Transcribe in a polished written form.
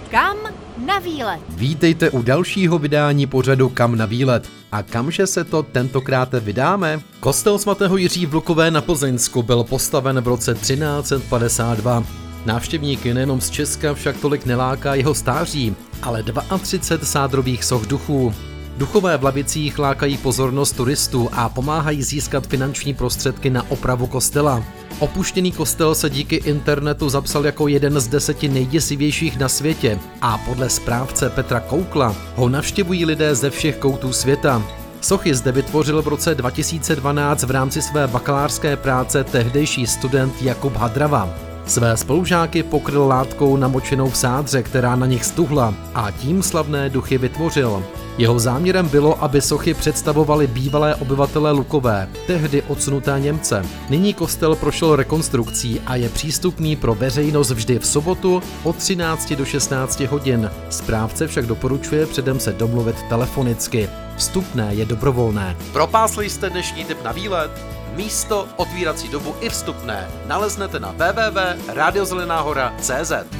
Kam na výlet? Vítejte u dalšího vydání pořadu Kam na výlet. A kamže se to tentokrát vydáme? Kostel svatého Jiří v Lukové na Plzeňsku byl postaven v roce 1352. Návštěvníky nejenom z Česka však tolik neláká jeho stáří, ale 32 sádrových soch duchů. Duchové v lavicích lákají pozornost turistů a pomáhají získat finanční prostředky na opravu kostela. Opuštěný kostel se díky internetu zapsal jako jeden z 10 nejděsivějších na světě a podle správce Petra Koukla ho navštěvují lidé ze všech koutů světa. Sochy zde vytvořil v roce 2012 v rámci své bakalářské práce tehdejší student Jakub Hadrava. Své spolužáky pokryl látkou namočenou v sádře, která na nich stuhla, a tím slavné duchy vytvořil. Jeho záměrem bylo, aby sochy představovaly bývalé obyvatele Lukové, tehdy odsunuté Němce. Nyní kostel prošel rekonstrukcí a je přístupný pro veřejnost vždy v sobotu od 13 do 16 hodin. Správce však doporučuje předem se domluvit telefonicky. Vstupné je dobrovolné. Propásli jste dnešní tip na výlet? Místo, otvírací dobu i vstupné naleznete na www.radiozelenáhora.cz.